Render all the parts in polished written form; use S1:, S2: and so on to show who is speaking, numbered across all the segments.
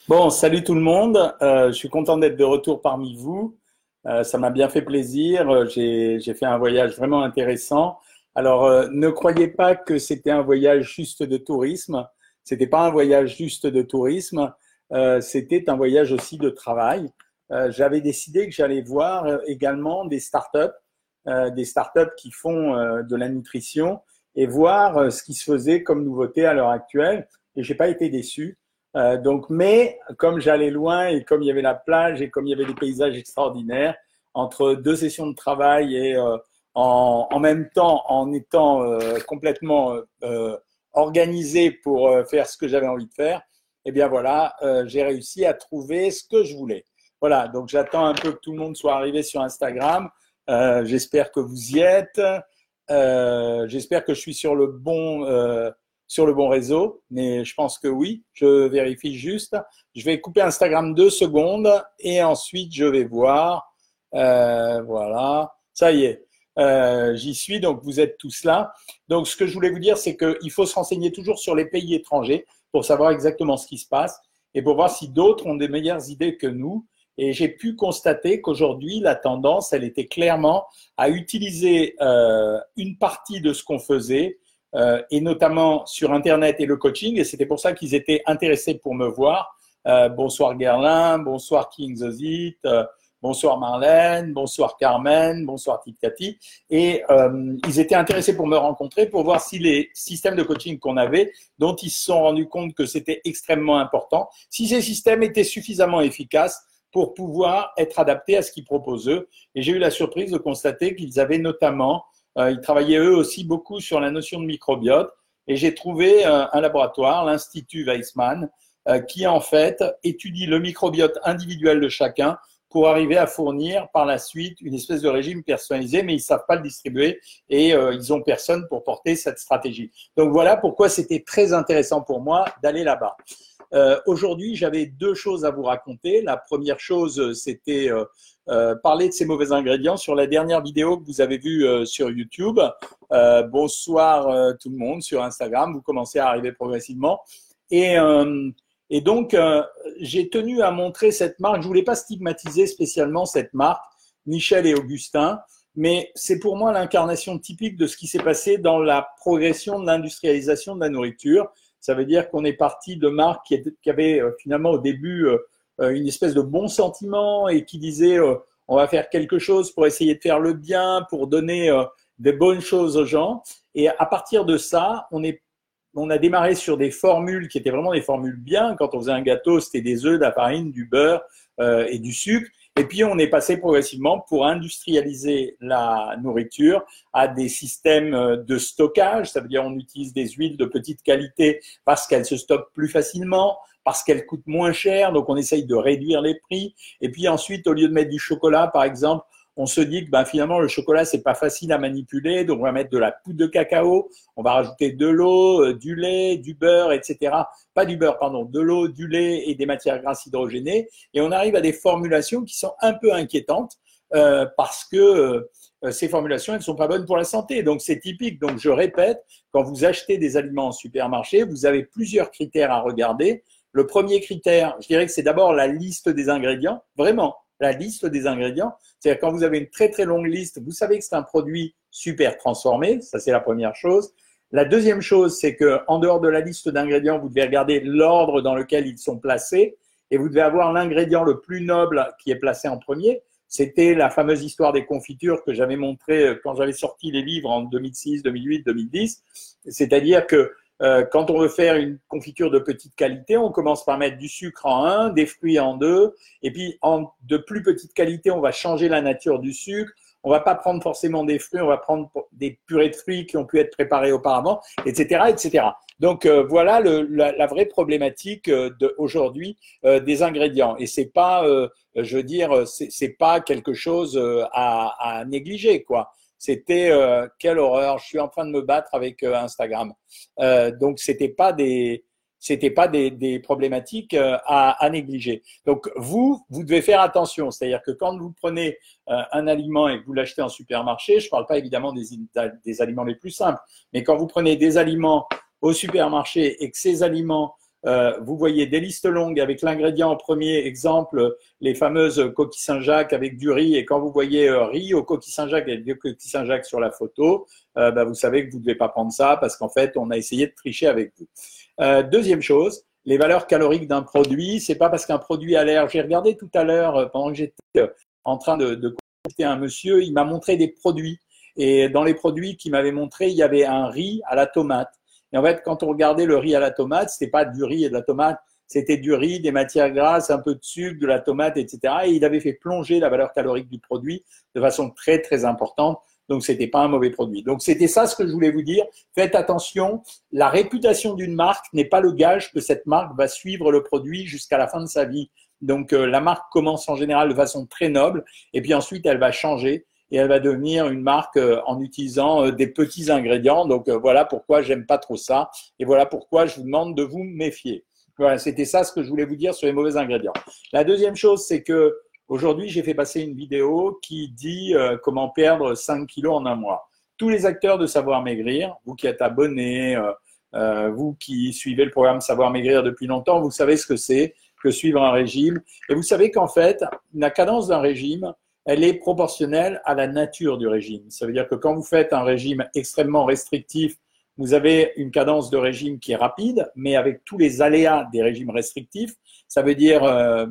S1: Bon, salut tout le monde. Je suis content d'être de retour parmi vous. Ça m'a bien fait plaisir. J'ai fait un voyage vraiment intéressant. Alors, ne croyez pas que c'était un voyage juste de tourisme. C'était pas un voyage juste de tourisme. C'était un voyage aussi de travail. J'avais décidé que j'allais voir également des startups qui font de la nutrition et voir ce qui se faisait comme nouveauté à l'heure actuelle. Et j'ai pas été déçu. Mais comme j'allais loin et comme il y avait la plage et comme il y avait des paysages extraordinaires, entre deux sessions de travail et en même temps en étant complètement organisé pour faire ce que j'avais envie de faire, eh bien voilà, j'ai réussi à trouver ce que je voulais. Voilà, donc j'attends un peu que tout le monde soit arrivé sur Instagram. J'espère que vous y êtes. J'espère que je suis sur le bon réseau, mais je pense que oui, je vérifie juste. Je vais couper Instagram 2 secondes et ensuite je vais voir. Voilà, ça y est, j'y suis, donc vous êtes tous là. Donc ce que je voulais vous dire, c'est qu'il faut se renseigner toujours sur les pays étrangers pour savoir exactement ce qui se passe et pour voir si d'autres ont des meilleures idées que nous. Et j'ai pu constater qu'aujourd'hui, la tendance, elle était clairement à utiliser une partie de ce qu'on faisait et notamment sur Internet et le coaching. Et c'était pour ça qu'ils étaient intéressés pour me voir. Bonsoir Gerlin, bonsoir King Zozit, bonsoir Marlène, bonsoir Carmen, bonsoir Tati. Et ils étaient intéressés pour me rencontrer, pour voir si les systèmes de coaching qu'on avait, dont ils se sont rendus compte que c'était extrêmement important, si ces systèmes étaient suffisamment efficaces pour pouvoir être adaptés à ce qu'ils proposent eux. Et j'ai eu la surprise de constater qu'ils avaient notamment ils travaillaient eux aussi beaucoup sur la notion de microbiote. Et j'ai trouvé un laboratoire, l'Institut Weizmann, qui en fait étudie le microbiote individuel de chacun pour arriver à fournir par la suite une espèce de régime personnalisé, mais ils ne savent pas le distribuer et ils n'ont personne pour porter cette stratégie. Donc voilà pourquoi c'était très intéressant pour moi d'aller là-bas. Aujourd'hui, j'avais deux choses à vous raconter. La première chose, c'était parler de ces mauvais ingrédients sur la dernière vidéo que vous avez vue sur YouTube. Bonsoir tout le monde sur Instagram. Vous commencez à arriver progressivement. Et, euh, et donc, j'ai tenu à montrer cette marque. Je voulais pas stigmatiser spécialement cette marque, Michel et Augustin, mais c'est pour moi l'incarnation typique de ce qui s'est passé dans la progression de l'industrialisation de la nourriture. Ça veut dire qu'on est parti de marques qui avaient finalement au début une espèce de bon sentiment et qui disaient on va faire quelque chose pour essayer de faire le bien, pour donner des bonnes choses aux gens. Et à partir de ça, on a démarré sur des formules qui étaient vraiment des formules bien. Quand on faisait un gâteau, c'était des œufs, de la farine, du beurre et du sucre. Et puis, on est passé progressivement pour industrialiser la nourriture à des systèmes de stockage. Ça veut dire on utilise des huiles de petite qualité parce qu'elles se stockent plus facilement, parce qu'elles coûtent moins cher. Donc, on essaye de réduire les prix. Et puis ensuite, au lieu de mettre du chocolat, par exemple, on se dit que finalement, le chocolat, c'est pas facile à manipuler. Donc, on va mettre de la poudre de cacao. On va rajouter de l'eau, du lait, du beurre, etc. Pas du beurre, pardon, de l'eau, du lait et des matières grasses hydrogénées. Et on arrive à des formulations qui sont un peu inquiétantes parce que ces formulations, elles ne sont pas bonnes pour la santé. Donc, c'est typique. Donc, je répète, quand vous achetez des aliments en supermarché, vous avez plusieurs critères à regarder. Le premier critère, je dirais que c'est d'abord la liste des ingrédients. Vraiment, la liste des ingrédients. C'est-à-dire quand vous avez une très très longue liste, vous savez que c'est un produit super transformé. Ça, c'est la première chose. La deuxième chose, c'est que en dehors de la liste d'ingrédients, vous devez regarder l'ordre dans lequel ils sont placés et vous devez avoir l'ingrédient le plus noble qui est placé en premier. C'était la fameuse histoire des confitures que j'avais montré quand j'avais sorti les livres en 2006, 2008, 2010. C'est-à-dire que quand on veut faire une confiture de petite qualité, on commence par mettre du sucre en un, des fruits en deux, et puis de plus petite qualité, on va changer la nature du sucre. On va pas prendre forcément des fruits, on va prendre des purées de fruits qui ont pu être préparées auparavant, etc., etc. Donc voilà la vraie problématique aujourd'hui des ingrédients. Et c'est pas, je veux dire, c'est pas quelque chose à négliger, quoi. C'était quelle horreur. Je suis en train de me battre avec Instagram. Donc c'était pas des problématiques à négliger. Donc vous devez faire attention. C'est-à-dire que quand vous prenez un aliment et que vous l'achetez en supermarché, je ne parle pas évidemment des aliments les plus simples, mais quand vous prenez des aliments au supermarché et que ces aliments vous voyez des listes longues avec l'ingrédient en premier, exemple, les fameuses coquilles Saint-Jacques avec du riz. Et quand vous voyez riz aux coquilles Saint-Jacques et des coquilles Saint-Jacques sur la photo, vous savez que vous ne devez pas prendre ça parce qu'en fait, on a essayé de tricher avec vous. Deuxième chose, les valeurs caloriques d'un produit, c'est pas parce qu'un produit a l'air… J'ai regardé tout à l'heure, pendant que j'étais en train de consulter un monsieur, il m'a montré des produits. Et dans les produits qu'il m'avait montré, il y avait un riz à la tomate. Et en fait, quand on regardait le riz à la tomate, c'était pas du riz et de la tomate, c'était du riz, des matières grasses, un peu de sucre, de la tomate, etc. Et il avait fait plonger la valeur calorique du produit de façon très, très importante. Donc, c'était pas un mauvais produit. Donc, c'était ça ce que je voulais vous dire. Faites attention. La réputation d'une marque n'est pas le gage que cette marque va suivre le produit jusqu'à la fin de sa vie. Donc, la marque commence en général de façon très noble et puis ensuite, elle va changer et elle va devenir une marque en utilisant des petits ingrédients. Donc, voilà pourquoi j'aime pas trop ça et voilà pourquoi je vous demande de vous méfier. Voilà, c'était ça ce que je voulais vous dire sur les mauvais ingrédients. La deuxième chose, c'est que aujourd'hui, j'ai fait passer une vidéo qui dit comment perdre 5 kilos en un mois. Tous les acteurs de Savoir Maigrir, vous qui êtes abonnés, vous qui suivez le programme Savoir Maigrir depuis longtemps, vous savez ce que c'est que suivre un régime. Et vous savez qu'en fait, la cadence d'un régime, elle est proportionnelle à la nature du régime. Ça veut dire que quand vous faites un régime extrêmement restrictif, vous avez une cadence de régime qui est rapide, mais avec tous les aléas des régimes restrictifs. Ça veut dire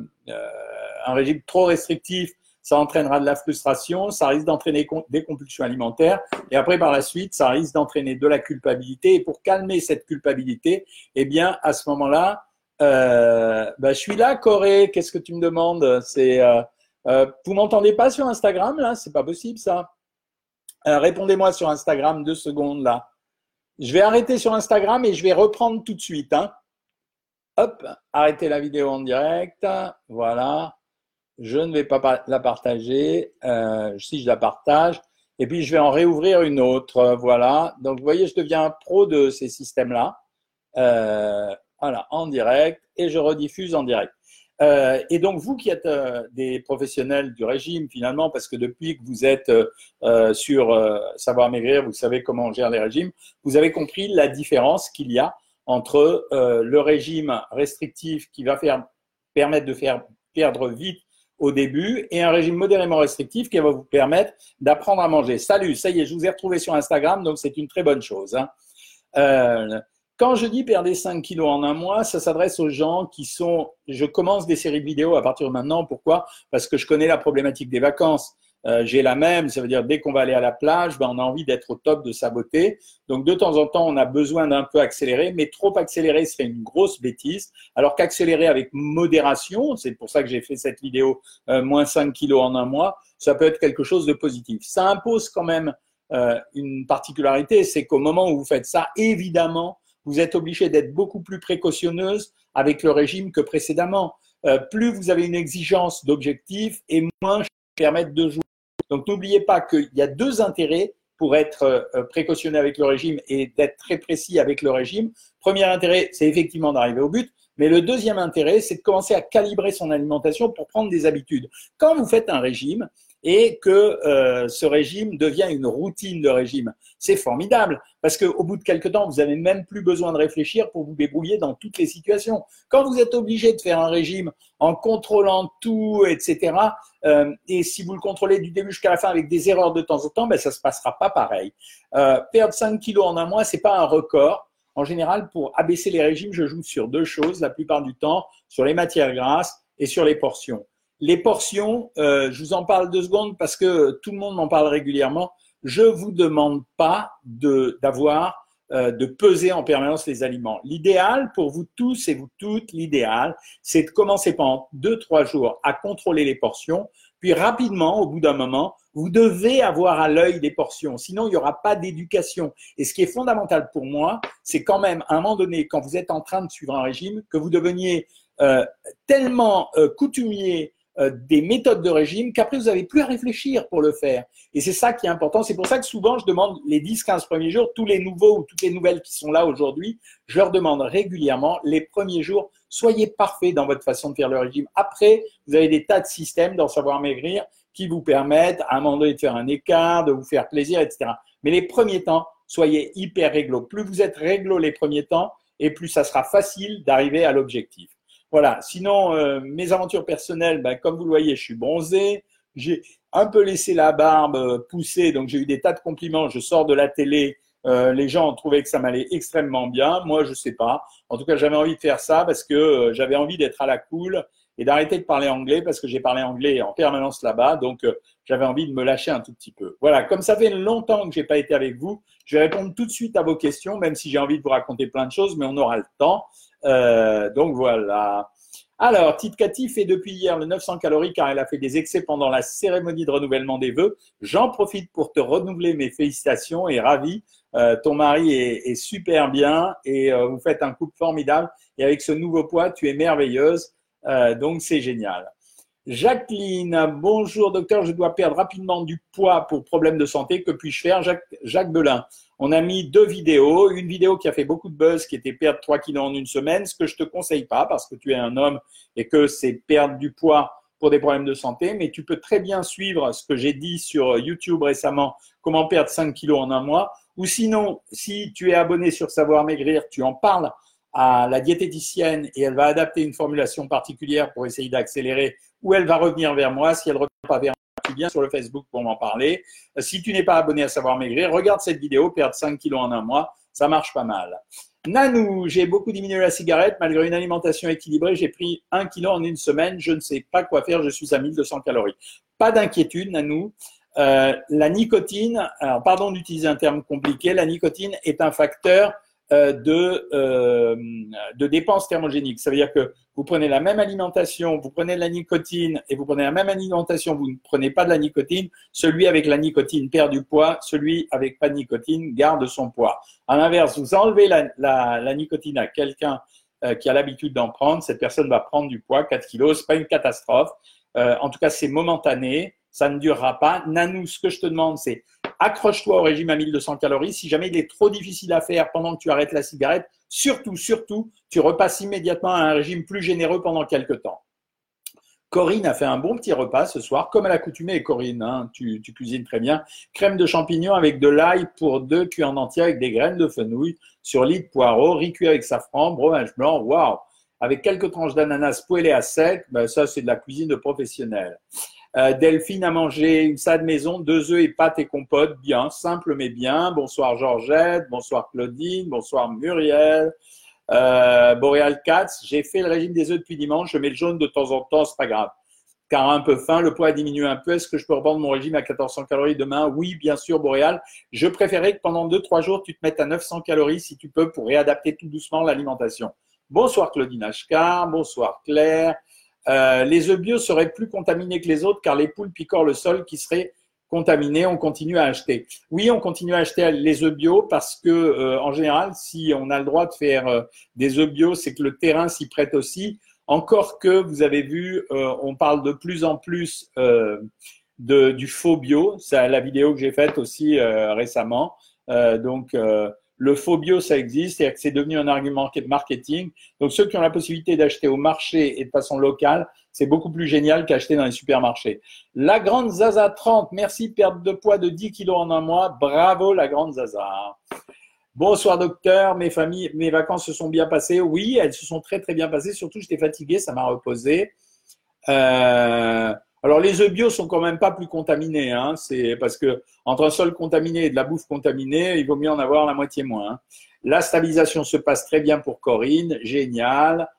S1: un régime trop restrictif, ça entraînera de la frustration, ça risque d'entraîner des compulsions alimentaires et après par la suite, ça risque d'entraîner de la culpabilité. Et pour calmer cette culpabilité, eh bien à ce moment-là, je suis là, Corée. Qu'est-ce que tu me demandes? Vous m'entendez pas sur Instagram là? C'est pas possible ça. Répondez-moi sur Instagram 2 secondes là. Je vais arrêter sur Instagram et je vais reprendre tout de suite. Hein. Hop, arrêtez la vidéo en direct. Voilà. Je ne vais pas la partager. Si je la partage. Et puis, je vais en réouvrir une autre. Voilà. Donc, vous voyez, je deviens un pro de ces systèmes-là. Voilà, en direct. Et je rediffuse en direct. Et donc, vous qui êtes des professionnels du régime, finalement, parce que depuis que vous êtes sur Savoir Maigrir, vous savez comment on gère les régimes, vous avez compris la différence qu'il y a entre le régime restrictif qui va permettre de faire perdre vite au début et un régime modérément restrictif qui va vous permettre d'apprendre à manger. Salut, ça y est, je vous ai retrouvé sur Instagram, donc c'est une très bonne chose. Hein. Quand je dis perdre 5 kilos en un mois, ça s'adresse aux gens qui sont… Je commence des séries de vidéos à partir de maintenant. Pourquoi? Parce que je connais la problématique des vacances. J'ai la même, ça veut dire dès qu'on va aller à la plage, on a envie d'être au top de sa beauté. Donc de temps en temps, on a besoin d'un peu accélérer, mais trop accélérer serait une grosse bêtise. Alors qu'accélérer avec modération, c'est pour ça que j'ai fait cette vidéo moins 5 kilos en un mois, ça peut être quelque chose de positif. Ça impose quand même une particularité, c'est qu'au moment où vous faites ça, évidemment, vous êtes obligé d'être beaucoup plus précautionneuse avec le régime que précédemment. Plus vous avez une exigence d'objectif et moins je peux permettre de jouer. Donc n'oubliez pas qu'il y a deux intérêts pour être précautionné avec le régime et d'être très précis avec le régime. Premier intérêt, c'est effectivement d'arriver au but. Mais le deuxième intérêt, c'est de commencer à calibrer son alimentation pour prendre des habitudes. Quand vous faites un régime et que ce régime devient une routine de régime, c'est formidable parce qu'au bout de quelques temps, vous n'avez même plus besoin de réfléchir pour vous débrouiller dans toutes les situations. Quand vous êtes obligé de faire un régime en contrôlant tout, etc., et si vous le contrôlez du début jusqu'à la fin avec des erreurs de temps en temps, ça ne se passera pas pareil. Perdre 5 kilos en un mois, ce n'est pas un record. En général, pour abaisser les régimes, je joue sur deux choses la plupart du temps, sur les matières grasses et sur les portions. Les portions, je vous en parle 2 secondes parce que tout le monde m'en parle régulièrement. Je ne vous demande pas de peser en permanence les aliments. L'idéal pour vous tous et vous toutes, l'idéal, c'est de commencer pendant 2-3 jours à contrôler les portions. Puis rapidement, au bout d'un moment, vous devez avoir à l'œil des portions. Sinon, il n'y aura pas d'éducation. Et ce qui est fondamental pour moi, c'est quand même, à un moment donné, quand vous êtes en train de suivre un régime, que vous deveniez tellement coutumier des méthodes de régime qu'après, vous n'avez plus à réfléchir pour le faire. Et c'est ça qui est important. C'est pour ça que souvent, je demande les 10-15 premiers jours, tous les nouveaux ou toutes les nouvelles qui sont là aujourd'hui, je leur demande régulièrement, les premiers jours, soyez parfaits dans votre façon de faire le régime. Après, vous avez des tas de systèmes dans Savoir Maigrir qui vous permettent à un moment donné de faire un écart, de vous faire plaisir, etc. Mais les premiers temps, soyez hyper réglo. Plus vous êtes réglo les premiers temps, et plus ça sera facile d'arriver à l'objectif. Voilà. Sinon, mes aventures personnelles, ben, comme vous le voyez, je suis bronzé. J'ai un peu laissé la barbe pousser, donc j'ai eu des tas de compliments. Je sors de la télé, les gens ont trouvé que ça m'allait extrêmement bien. Moi, je sais pas. En tout cas, j'avais envie de faire ça parce que j'avais envie d'être à la cool et d'arrêter de parler anglais parce que j'ai parlé anglais en permanence là-bas. Donc, j'avais envie de me lâcher un tout petit peu. Voilà. Comme ça fait longtemps que j'ai pas été avec vous, je vais répondre tout de suite à vos questions, même si j'ai envie de vous raconter plein de choses, mais on aura le temps. Donc voilà. Alors, Tite Cathy fait depuis hier le 900 calories car elle a fait des excès pendant la cérémonie de renouvellement des vœux. J'en profite pour te renouveler mes félicitations et ravi. Ton mari est super bien et vous faites un couple formidable. Et avec ce nouveau poids, tu es merveilleuse. Donc, c'est génial. Jacqueline, bonjour docteur, je dois perdre rapidement du poids pour problème de santé. Que puis-je faire? Jacques Belin. On a mis 2 vidéos. Une vidéo qui a fait beaucoup de buzz, qui était perdre 3 kilos en une semaine, ce que je te conseille pas parce que tu es un homme et que c'est perdre du poids pour des problèmes de santé. Mais tu peux très bien suivre ce que j'ai dit sur YouTube récemment, comment perdre 5 kilos en un mois. Ou sinon, si tu es abonné sur Savoir Maigrir, tu en parles à la diététicienne et elle va adapter une formulation particulière pour essayer d'accélérer ou elle va revenir vers moi. Si elle ne revient pas vers moi, tu viens sur le Facebook pour m'en parler. Si tu n'es pas abonné à Savoir Maigrir, regarde cette vidéo, perdre 5 kilos en un mois, ça marche pas mal. Nanou, j'ai beaucoup diminué la cigarette, malgré une alimentation équilibrée, j'ai pris 1 kilo en une semaine, je ne sais pas quoi faire, je suis à 1200 calories. Pas d'inquiétude, Nanou. La nicotine, alors pardon d'utiliser un terme compliqué, la nicotine est un facteur de dépenses thermogéniques. Ça veut dire que vous prenez la même alimentation, vous prenez de la nicotine et vous prenez la même alimentation, vous ne prenez pas de la nicotine, celui avec la nicotine perd du poids, celui avec pas de nicotine garde son poids. À l'inverse, vous enlevez la nicotine à quelqu'un qui a l'habitude d'en prendre, cette personne va prendre du poids, 4 kilos, c'est pas une catastrophe. En tout cas, c'est momentané, ça ne durera pas. Nanou, ce que je te demande, c'est accroche-toi au régime à 1200 calories. Si jamais il est trop difficile à faire pendant que tu arrêtes la cigarette, surtout, tu repasses immédiatement à un régime plus généreux pendant quelques temps. Corinne a fait un bon petit repas ce soir, comme à l'accoutumée, Corinne, hein, tu cuisines très bien. Crème de champignons avec de l'ail pour 2 cuits en entier avec des graines de fenouil, sur lit de poireaux, riz cuit avec safran, breuvage blanc, waouh! Avec quelques tranches d'ananas poêlées à sec, ben ça c'est de la cuisine de professionnel. Delphine a mangé une salade maison, 2 œufs et pâtes et compote, bien, simple mais bien. Bonsoir Georgette, bonsoir Claudine, bonsoir Muriel. Boréal Katz, j'ai fait le régime des œufs depuis dimanche, je mets le jaune de temps en temps, c'est pas grave. Car un peu faim, le poids a diminué un peu. Est-ce que je peux reprendre mon régime à 1400 calories demain? Oui, bien sûr, Boréal. Je préférais que pendant 2-3 jours, tu te mettes à 900 calories si tu peux pour réadapter tout doucement l'alimentation. Bonsoir Claudine Ashkar, bonsoir Claire. Les œufs bio seraient plus contaminés que les autres car les poules picorent le sol qui serait contaminé. On continue à acheter. Oui, on continue à acheter les œufs bio parce que en général, si on a le droit de faire des œufs bio, c'est que le terrain s'y prête aussi. Encore que vous avez vu, on parle de plus en plus du faux bio. C'est la vidéo que j'ai faite aussi récemment. Le faux bio, ça existe, c'est-à-dire que c'est devenu un argument marketing. Donc, ceux qui ont la possibilité d'acheter au marché et de façon locale, c'est beaucoup plus génial qu'acheter dans les supermarchés. La Grande Zaza 30, merci, perte de poids de 10 kilos en un mois. Bravo, la Grande Zaza. Bonsoir docteur, mes vacances se sont bien passées. Oui, elles se sont très très bien passées, surtout j'étais fatigué, ça m'a reposé. Alors les œufs bio sont quand même pas plus contaminés, hein. C'est parce que entre un sol contaminé et de la bouffe contaminée, il vaut mieux en avoir la moitié moins, hein. La stabilisation se passe très bien pour Corinne, génial.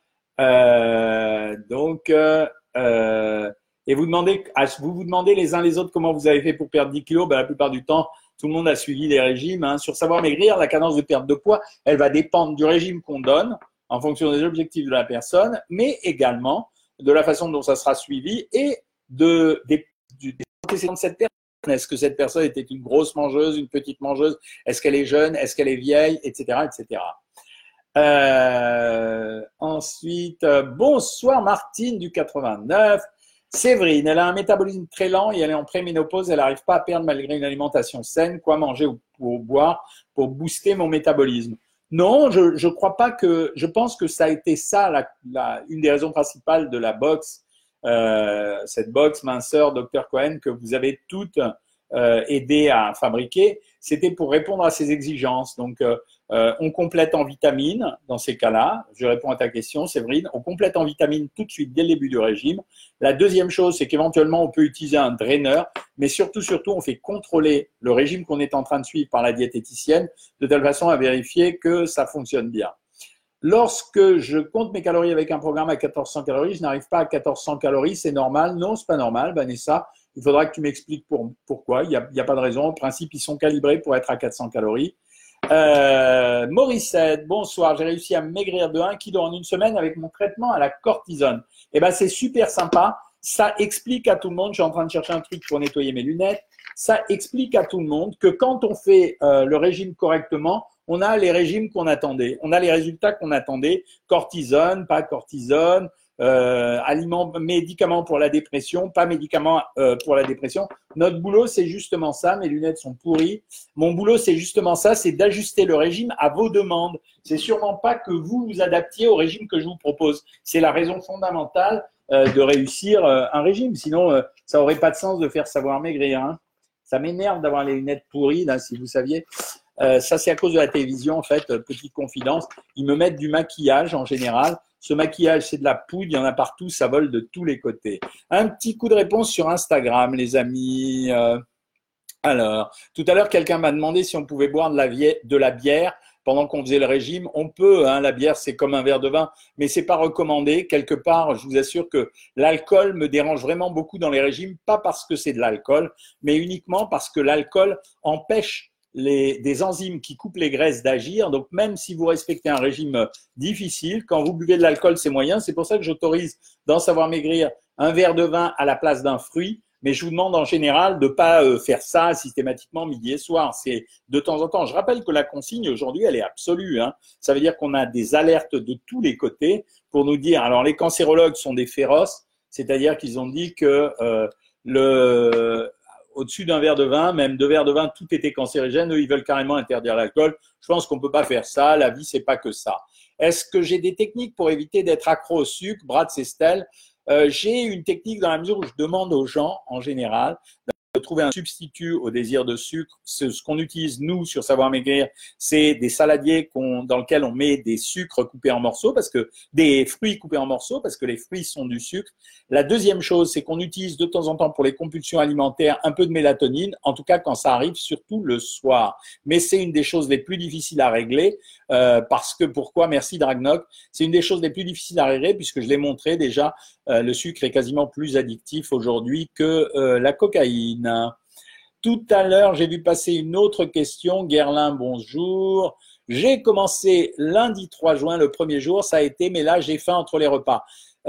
S1: Et vous vous demandez les uns les autres comment vous avez fait pour perdre 10 kilos. Ben, la plupart du temps, tout le monde a suivi les régimes, hein. Sur Savoir Maigrir, la cadence de perte de poids, elle va dépendre du régime qu'on donne en fonction des objectifs de la personne, mais également de la façon dont ça sera suivi et des antécédents de cette personne. Est-ce que cette personne était une grosse mangeuse, une petite mangeuse? Est-ce qu'elle est jeune? Est-ce qu'elle est vieille? Etc. etc. Ensuite, bonsoir Martine du 89. Séverine, elle a un métabolisme très lent et elle est en préménopause. Elle n'arrive pas à perdre malgré une alimentation saine. Quoi manger ou boire pour booster mon métabolisme? Non, je crois pas que. Je pense que ça a été ça une des raisons principales de la box, cette box minceur Dr Cohen que vous avez toutes aidé à fabriquer. C'était pour répondre à ces exigences. Donc On complète en vitamines dans ces cas-là. Je réponds à ta question, Séverine. On complète en vitamines tout de suite dès le début du régime. La deuxième chose, c'est qu'éventuellement, on peut utiliser un draineur, mais surtout, on fait contrôler le régime qu'on est en train de suivre par la diététicienne de telle façon à vérifier que ça fonctionne bien. Lorsque je compte mes calories avec un programme à 1400 calories, je n'arrive pas à 1400 calories, c'est normal? Non, c'est pas normal, Vanessa. Il faudra que tu m'expliques pourquoi. Il y a pas de raison. En principe, ils sont calibrés pour être à 400 calories. Morissette, bonsoir. J'ai réussi à maigrir de 1 kg en une semaine avec mon traitement à la cortisone. Eh ben, c'est super sympa. Ça explique à tout le monde. Je suis en train de chercher un truc pour nettoyer mes lunettes. Ça explique à tout le monde que quand on fait le régime correctement, on a les régimes qu'on attendait. On a les résultats qu'on attendait. Cortisone, pas cortisone. Médicaments pour la dépression, pas médicaments pour la dépression. Notre boulot, c'est justement ça. Mes lunettes sont pourries. Mon boulot, c'est justement ça, c'est d'ajuster le régime à vos demandes. C'est sûrement pas que vous vous adaptiez au régime que je vous propose. C'est la raison fondamentale de réussir un régime. Sinon, ça aurait pas de sens de faire savoir maigrir. Hein. Ça m'énerve d'avoir les lunettes pourries, là, si vous saviez. Ça, c'est à cause de la télévision, en fait. Petite confidence. Ils me mettent du maquillage en général. Ce maquillage, c'est de la poudre, il y en a partout, ça vole de tous les côtés. Un petit coup de réponse sur Instagram, les amis. Alors, tout à l'heure, quelqu'un m'a demandé si on pouvait boire de la bière pendant qu'on faisait le régime. On peut, hein, la bière, c'est comme un verre de vin, mais c'est pas recommandé. Quelque part, je vous assure que l'alcool me dérange vraiment beaucoup dans les régimes, pas parce que c'est de l'alcool, mais uniquement parce que l'alcool empêche des enzymes qui coupent les graisses d'agir. Donc, même si vous respectez un régime difficile, quand vous buvez de l'alcool, c'est moyen. C'est pour ça que j'autorise dans Savoir Maigrir un verre de vin à la place d'un fruit. Mais je vous demande en général de ne pas faire ça systématiquement midi et soir. C'est de temps en temps. Je rappelle que la consigne aujourd'hui, elle est absolue. Hein. Ça veut dire qu'on a des alertes de tous les côtés pour nous dire. Alors, les cancérologues sont des féroces, c'est-à-dire qu'ils ont dit que au-dessus d'un verre de vin, même 2 verres de vin, tout était cancérigène. Eux, ils veulent carrément interdire l'alcool. Je pense qu'on ne peut pas faire ça. La vie, c'est pas que ça. Est-ce que j'ai des techniques pour éviter d'être accro au sucre? Brad Sestel, j'ai une technique dans la mesure où je demande aux gens, en général, de trouver un substitut au désir de sucre. Ce qu'on utilise, nous, sur Savoir Maigrir, c'est des saladiers dans lesquels on met des sucres coupés en morceaux, des fruits coupés en morceaux, parce que les fruits sont du sucre. La deuxième chose, c'est qu'on utilise de temps en temps pour les compulsions alimentaires un peu de mélatonine, en tout cas quand ça arrive, surtout le soir. Mais c'est une des choses les plus difficiles à régler, parce que pourquoi? Merci Dragnok. C'est une des choses les plus difficiles à régler, puisque je l'ai montré déjà, le sucre est quasiment plus addictif aujourd'hui que la cocaïne. Tout à l'heure, j'ai vu passer une autre question. Guerlain, bonjour. J'ai commencé lundi 3 juin, le premier jour, ça a été, mais là, j'ai faim entre les repas.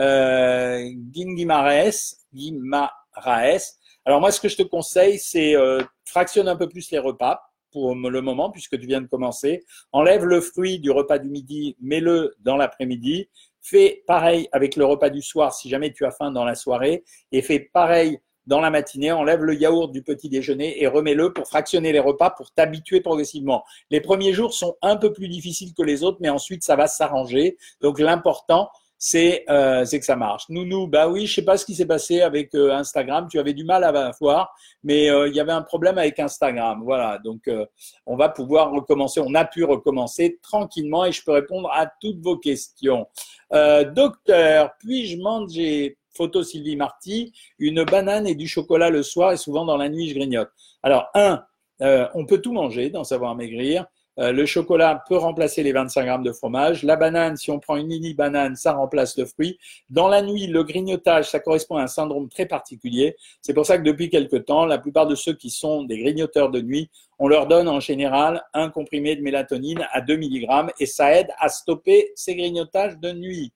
S1: Guimaraes. Alors moi, ce que je te conseille, c'est fractionne un peu plus les repas pour le moment, puisque tu viens de commencer. Enlève le fruit du repas du midi, mets-le dans l'après-midi. Fais pareil avec le repas du soir si jamais tu as faim dans la soirée, et fais pareil dans la matinée, enlève le yaourt du petit déjeuner et remets-le pour fractionner les repas pour t'habituer progressivement. Les premiers jours sont un peu plus difficiles que les autres, mais ensuite ça va s'arranger. Donc l'important, c'est que ça marche. Nounou, bah oui, je sais pas ce qui s'est passé avec Instagram. Tu avais du mal à voir, mais il y avait un problème avec Instagram. Voilà, donc on va pouvoir recommencer. On a pu recommencer tranquillement et je peux répondre à toutes vos questions. Docteur, puis-je manger, photo Sylvie Marty, une banane et du chocolat le soir et souvent dans la nuit je grignote. Alors on peut tout manger dans Savoir Maigrir. Le chocolat peut remplacer les 25 grammes de fromage. La banane, si on prend une mini banane, ça remplace le fruit. Dans la nuit, le grignotage, ça correspond à un syndrome très particulier. C'est pour ça que depuis quelque temps, la plupart de ceux qui sont des grignoteurs de nuit, on leur donne en général un comprimé de mélatonine à 2 mg et ça aide à stopper ces grignotages de nuit.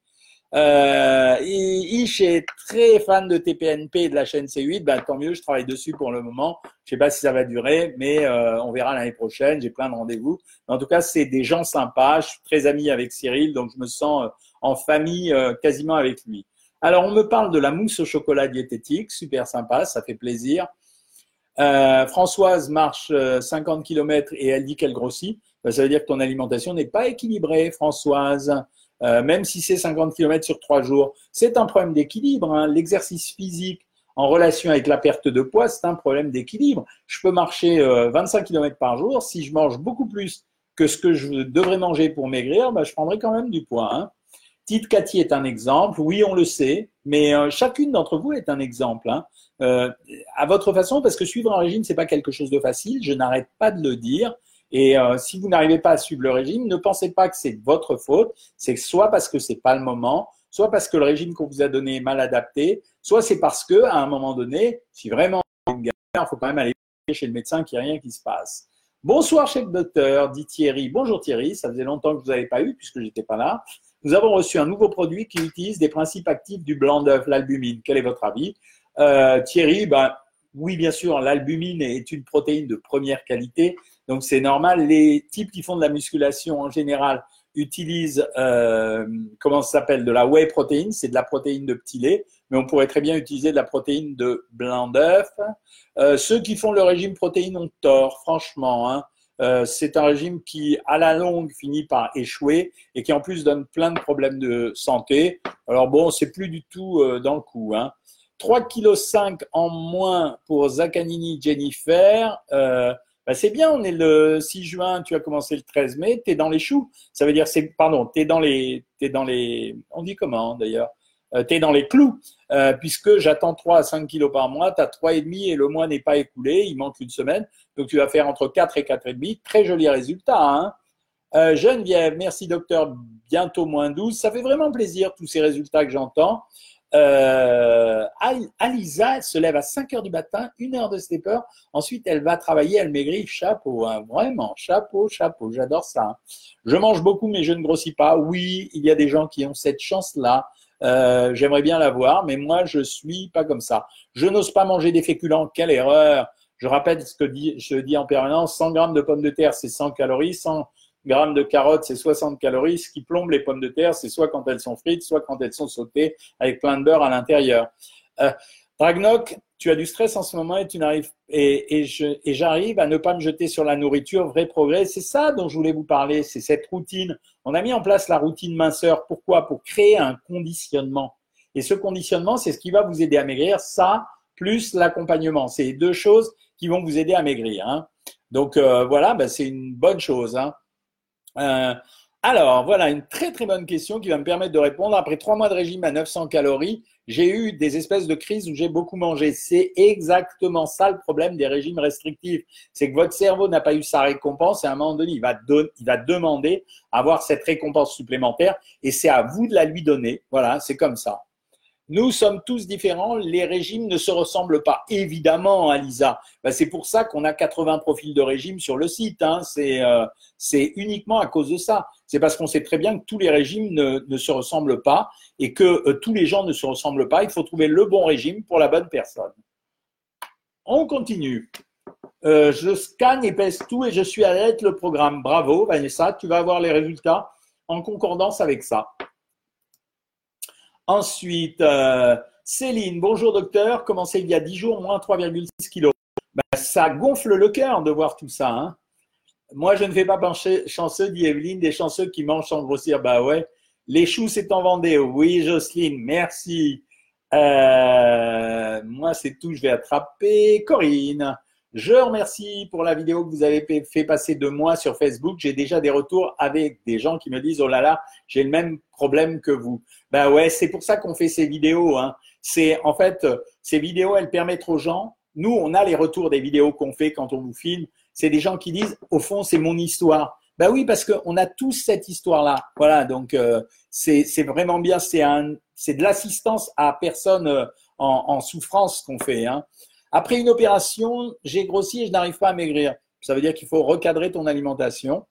S1: Ish est très fan de TPNP et de la chaîne C8, ben, tant mieux, je travaille dessus pour le moment. Je sais pas si ça va durer, mais on verra l'année prochaine, j'ai plein de rendez-vous. En tout cas, c'est des gens sympas, je suis très ami avec Cyril, donc je me sens en famille quasiment avec lui. Alors, on me parle de la mousse au chocolat diététique, super sympa, ça fait plaisir. Françoise marche 50 km et elle dit qu'elle grossit. Ben, ça veut dire que ton alimentation n'est pas équilibrée, Françoise. Même si c'est 50 km sur 3 jours. C'est un problème d'équilibre. Hein. L'exercice physique en relation avec la perte de poids, c'est un problème d'équilibre. Je peux marcher 25 km par jour. Si je mange beaucoup plus que ce que je devrais manger pour maigrir, bah, je prendrai quand même du poids. Hein. Tite Cathy est un exemple, oui, on le sait, mais chacune d'entre vous est un exemple. Hein. À votre façon, parce que suivre un régime, c'est pas quelque chose de facile, je n'arrête pas de le dire. Et si vous n'arrivez pas à suivre le régime, ne pensez pas que c'est de votre faute, c'est soit parce que c'est pas le moment, soit parce que le régime qu'on vous a donné est mal adapté, soit c'est parce que à un moment donné, si vraiment il faut quand même aller chez le médecin qu'il n'y a rien qui se passe. Bonsoir, chef docteur, dit Thierry. Bonjour Thierry, ça faisait longtemps que vous n'avez pas eu puisque j'étais pas là. Nous avons reçu un nouveau produit qui utilise des principes actifs du blanc d'œuf, l'albumine. Quel est votre avis? Thierry, ben, oui, bien sûr, l'albumine est une protéine de première qualité, donc c'est normal. Les types qui font de la musculation en général utilisent, comment ça s'appelle, de la whey protéine, c'est de la protéine de petit lait, mais on pourrait très bien utiliser de la protéine de blanc d'œuf. Ceux qui font le régime protéine ont tort, franchement. Hein. C'est un régime qui, à la longue, finit par échouer et qui, en plus, donne plein de problèmes de santé. Alors bon, c'est plus du tout dans le coup. Hein. 3,5 kg en moins pour Zaccanini Jennifer. Bah c'est bien, on est le 6 juin, tu as commencé le 13 mai, tu es dans les choux. Ça veut dire, pardon, tu es dans les, on dit comment d'ailleurs? Tu es dans les clous, puisque j'attends 3 à 5 kilos par mois, tu as 3,5 et le mois n'est pas écoulé, il manque une semaine, donc tu vas faire entre 4 et 4,5, très joli résultat. Hein. Geneviève, merci docteur, bientôt moins 12, ça fait vraiment plaisir tous ces résultats que j'entends. Alisa se lève à 5 heures du matin, 1 heure de stepper, ensuite elle va travailler, elle maigrit, chapeau, hein, vraiment, chapeau, chapeau, j'adore ça. Hein. Je mange beaucoup mais je ne grossis pas, oui, il y a des gens qui ont cette chance-là, j'aimerais bien l'avoir, mais moi je suis pas comme ça. Je n'ose pas manger des féculents, quelle erreur. Je rappelle ce que je dis en permanence, 100 grammes de pommes de terre c'est 100 calories, 100 grammes de carottes, c'est 60 calories. Ce qui plombe les pommes de terre, c'est soit quand elles sont frites, soit quand elles sont sautées avec plein de beurre à l'intérieur. Dragnok, tu as du stress en ce moment et tu n'arrives et j'arrive à ne pas me jeter sur la nourriture. Vrai progrès, c'est ça dont je voulais vous parler. C'est cette routine. On a mis en place la routine minceur. Pourquoi? Pour créer un conditionnement. Et ce conditionnement, c'est ce qui va vous aider à maigrir. Ça plus l'accompagnement, c'est les deux choses qui vont vous aider à maigrir. Hein. Donc voilà, ben, c'est une bonne chose. Hein. Alors, voilà une très très bonne question qui va me permettre de répondre. Après 3 mois de régime à 900 calories, j'ai eu des espèces de crises où j'ai beaucoup mangé. C'est exactement ça le problème des régimes restrictifs. C'est que votre cerveau n'a pas eu sa récompense et à un moment donné, il va demander à avoir cette récompense supplémentaire et c'est à vous de la lui donner. Voilà, c'est comme ça. Nous sommes tous différents, les régimes ne se ressemblent pas. Évidemment, Alisa, c'est pour ça qu'on a 80 profils de régime sur le site. Hein. C'est uniquement à cause de ça. C'est parce qu'on sait très bien que tous les régimes ne se ressemblent pas et que tous les gens ne se ressemblent pas. Il faut trouver le bon régime pour la bonne personne. On continue. Je scanne et pèse tout et je suis à l'aide le programme. Bravo, Vanessa, tu vas avoir les résultats en concordance avec ça. Ensuite, Céline, bonjour docteur, commencé il y a 10 jours, moins 3,6 kilos. Ça gonfle le cœur de voir tout ça. Hein. Moi, je ne fais pas pencher chanceux, dit Evelyne, des chanceux qui mangent sans grossir. Bah ouais. Les choux, c'est en Vendée. Oui, Jocelyne, merci. Moi, c'est tout, je vais attraper. Corinne, je remercie pour la vidéo que vous avez fait passer de moi sur Facebook. J'ai déjà des retours avec des gens qui me disent « Oh là là, j'ai le même problème que vous ». Ben ouais, c'est pour ça qu'on fait ces vidéos. Hein. En fait, ces vidéos, elles permettent aux gens, nous, on a les retours des vidéos qu'on fait quand on vous filme. C'est des gens qui disent « Au fond, c'est mon histoire ». Ben oui, parce qu'on a tous cette histoire-là. Voilà, donc c'est vraiment bien. C'est de l'assistance à personne en souffrance qu'on fait. Hein. Après une opération, j'ai grossi et je n'arrive pas à maigrir. Ça veut dire qu'il faut recadrer ton alimentation.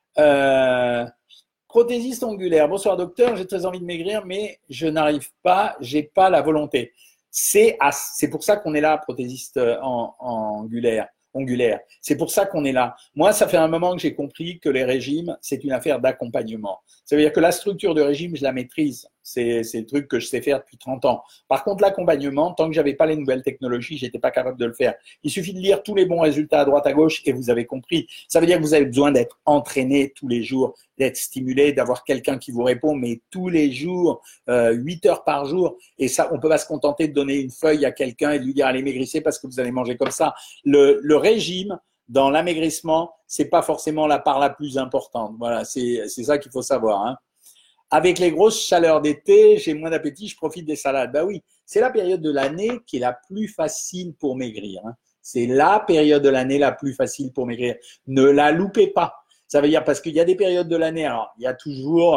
S1: Prothésiste ongulaire. Bonsoir docteur, j'ai très envie de maigrir, mais je n'arrive pas, j'ai pas la volonté. C'est pour ça qu'on est là, prothésiste ongulaire. C'est pour ça qu'on est là. Moi, ça fait un moment que j'ai compris que les régimes, c'est une affaire d'accompagnement. Ça veut dire que la structure de régime, je la maîtrise. C'est le truc que je sais faire depuis 30 ans. Par contre, l'accompagnement, tant que j'avais pas les nouvelles technologies, j'étais pas capable de le faire. Il suffit de lire tous les bons résultats à droite à gauche et vous avez compris. Ça veut dire que vous avez besoin d'être entraîné tous les jours, d'être stimulé, d'avoir quelqu'un qui vous répond, mais tous les jours, 8 heures par jour. Et ça, on peut pas se contenter de donner une feuille à quelqu'un et de lui dire allez maigrissez parce que vous allez manger comme ça. Le régime dans l'amaigrissement, c'est pas forcément la part la plus importante. Voilà, c'est ça qu'il faut savoir, hein. Avec les grosses chaleurs d'été, j'ai moins d'appétit, je profite des salades. Bah oui, c'est la période de l'année qui est la plus facile pour maigrir, hein. C'est la période de l'année la plus facile pour maigrir. Ne la loupez pas. Ça veut dire parce qu'il y a des périodes de l'année. Alors, il y a toujours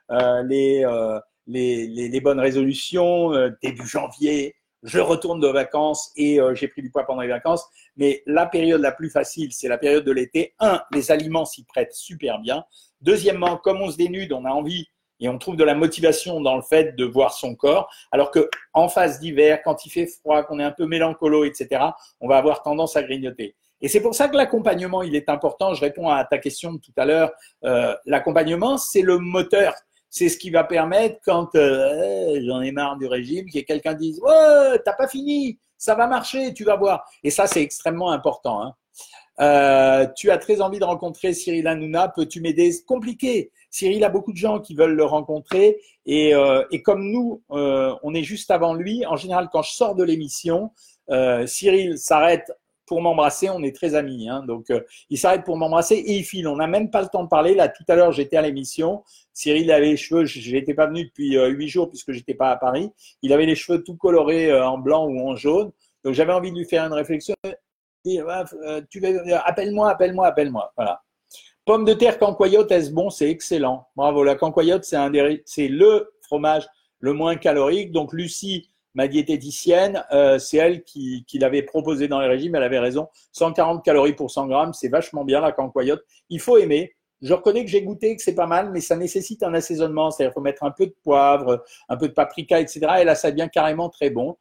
S1: les bonnes résolutions. Début janvier, je retourne de vacances et j'ai pris du poids pendant les vacances. Mais la période la plus facile, c'est la période de l'été. Un, les aliments s'y prêtent super bien. Deuxièmement, comme on se dénude, on a envie et on trouve de la motivation dans le fait de voir son corps. Alors que en phase d'hiver, quand il fait froid, qu'on est un peu mélancolo, etc., on va avoir tendance à grignoter. Et c'est pour ça que l'accompagnement, il est important. Je réponds à ta question de tout à l'heure. L'accompagnement, c'est le moteur. C'est ce qui va permettre, quand j'en ai marre du régime, qu'il y ait quelqu'un qui dise « Ouais, t'as pas fini, ça va marcher, tu vas voir ». Et ça, c'est extrêmement important, hein. Tu as très envie de rencontrer Cyril Hanouna, peux-tu m'aider? C'est compliqué. Cyril a beaucoup de gens qui veulent le rencontrer et comme nous, on est juste avant lui, en général, quand je sors de l'émission, Cyril s'arrête pour m'embrasser, on est très amis, hein, donc il s'arrête pour m'embrasser et il file. On n'a même pas le temps de parler. Là, tout à l'heure, j'étais à l'émission. Cyril avait les cheveux, je n'étais pas venu depuis 8 jours puisque j'étais pas à Paris. Il avait les cheveux tout colorés en blanc ou en jaune. Donc, j'avais envie de lui faire une réflexion. Appelle-moi, appelle-moi, appelle-moi. Voilà. Pomme de terre cancoyote, est-ce bon? C'est excellent. Bravo. La cancoyote, c'est le fromage le moins calorique. Donc, Lucie, ma diététicienne, c'est elle qui l'avait proposé dans les régimes. Elle avait raison. 140 calories pour 100 grammes, c'est vachement bien la cancoyote. Il faut aimer. Je reconnais que j'ai goûté, que c'est pas mal, mais ça nécessite un assaisonnement. C'est-à-dire qu'il faut mettre un peu de poivre, un peu de paprika, etc. Et là, ça devient carrément très bon.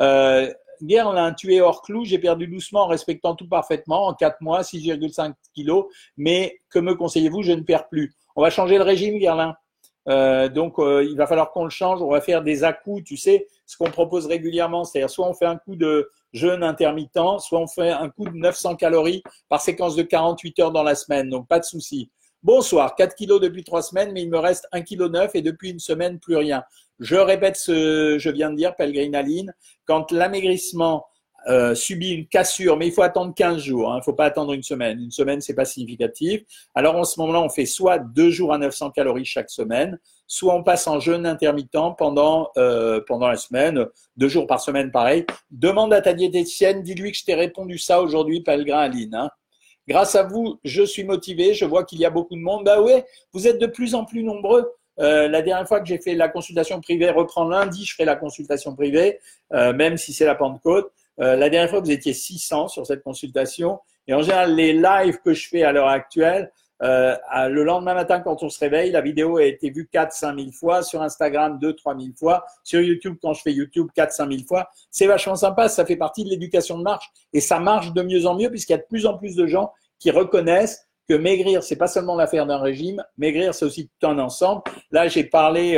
S1: Guerlain, tu es hors clou, j'ai perdu doucement en respectant tout parfaitement. En 4 mois, 6,5 kilos. Mais que me conseillez-vous? Je ne perds plus. On va changer le régime, Guerlain. Donc, il va falloir qu'on le change. On va faire des à-coups, tu sais, ce qu'on propose régulièrement. C'est-à-dire, soit on fait un coup de jeûne intermittent, soit on fait un coup de 900 calories par séquence de 48 heures dans la semaine. Donc, pas de souci. Bonsoir, 4 kilos depuis 3 semaines, mais il me reste 1,9 kg et depuis une semaine, plus rien. Je répète ce que je viens de dire, Pellegrinaline. Quand l'amaigrissement subit une cassure, mais il faut attendre 15 jours, hein, il ne faut pas attendre une semaine. Une semaine, c'est pas significatif. Alors, en ce moment-là, on fait soit 2 jours à 900 calories chaque semaine, soit on passe en jeûne intermittent pendant la semaine, 2 jours par semaine, pareil. Demande à ta diététicienne, dis-lui que je t'ai répondu ça aujourd'hui, Pellegrinaline, hein. Grâce à vous, je suis motivé. Je vois qu'il y a beaucoup de monde. Bah ouais, vous êtes de plus en plus nombreux. La dernière fois que j'ai fait la consultation privée, reprend lundi, je ferai la consultation privée, même si c'est la Pentecôte. La dernière fois, vous étiez 600 sur cette consultation. Et en général, les lives que je fais à l'heure actuelle, le lendemain matin, quand on se réveille, la vidéo a été vue 4-5 000 fois. Sur Instagram, 2-3 000 fois. Sur YouTube, quand je fais YouTube, 4-5 000 fois. C'est vachement sympa. Ça fait partie de l'éducation de marche. Et ça marche de mieux en mieux puisqu'il y a de plus en plus de gens qui reconnaissent que maigrir, c'est pas seulement l'affaire d'un régime. Maigrir, c'est aussi tout un ensemble. Là, j'ai parlé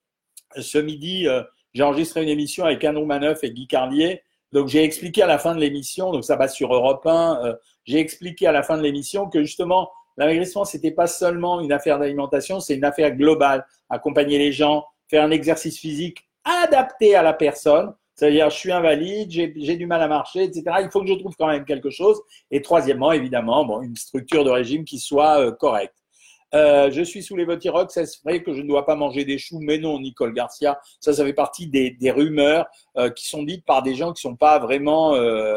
S1: ce midi, j'ai enregistré une émission avec Andrew Manoff et Guy Carlier. Donc, j'ai expliqué à la fin de l'émission, donc ça passe sur Europe 1, j'ai expliqué à la fin de l'émission que justement, l'amaigrissement, c'était pas seulement une affaire d'alimentation, c'est une affaire globale. Accompagner les gens, faire un exercice physique adapté à la personne. C'est-à-dire, je suis invalide, j'ai du mal à marcher, etc. Il faut que je trouve quand même quelque chose. Et troisièmement, évidemment, bon, une structure de régime qui soit correcte. Je suis sous les Votirox, c'est vrai que je ne dois pas manger des choux, mais non, Nicole Garcia, ça fait partie des rumeurs qui sont dites par des gens qui ne sont pas vraiment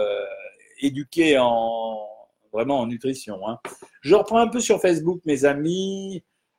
S1: éduqués vraiment en nutrition, hein. Je reprends un peu sur Facebook, mes amis.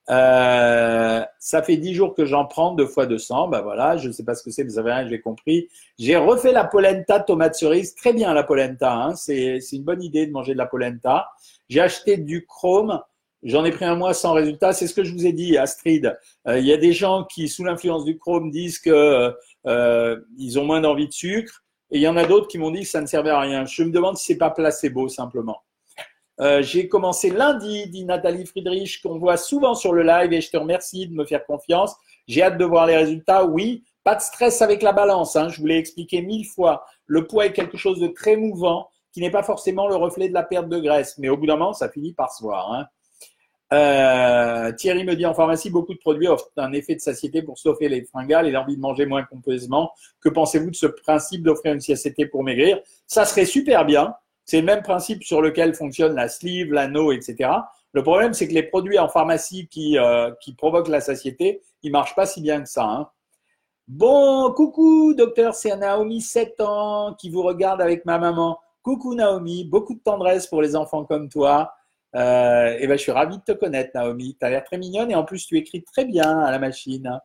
S1: Ça fait 10 jours que j'en prends 2 fois 200. Ben voilà, je ne sais pas ce que c'est, vous avez rien, j'ai compris. J'ai refait la polenta tomate cerise. Très bien la polenta, hein. C'est une bonne idée de manger de la polenta. J'ai acheté du chrome. J'en ai pris un mois sans résultat. C'est ce que je vous ai dit, Astrid. Il y a des gens qui, sous l'influence du chrome, disent que ils ont moins d'envie de sucre. Et il y en a d'autres qui m'ont dit que ça ne servait à rien. Je me demande si c'est pas placebo, simplement. J'ai commencé lundi, dit Nathalie Friedrich, qu'on voit souvent sur le live et je te remercie de me faire confiance. J'ai hâte de voir les résultats. Oui, pas de stress avec la balance, hein. Je vous l'ai expliqué 1000 fois. Le poids est quelque chose de très mouvant qui n'est pas forcément le reflet de la perte de graisse. Mais au bout d'un moment, ça finit par se voir, hein. Thierry me dit en pharmacie, beaucoup de produits offrent un effet de satiété pour stopper les fringales et l'envie de manger moins pompeusement. Que pensez-vous de ce principe d'offrir une satiété pour maigrir? Ça serait super bien. C'est le même principe sur lequel fonctionne la sleeve, l'anneau, etc. Le problème, c'est que les produits en pharmacie qui provoquent la satiété, ils marchent pas si bien que ça, hein. Bon, coucou, docteur, c'est Naomi, 7 ans, qui vous regarde avec ma maman. Coucou Naomi, beaucoup de tendresse pour les enfants comme toi. Et ben, je suis ravi de te connaître, Naomi. Tu as l'air très mignonne et en plus, tu écris très bien à la machine.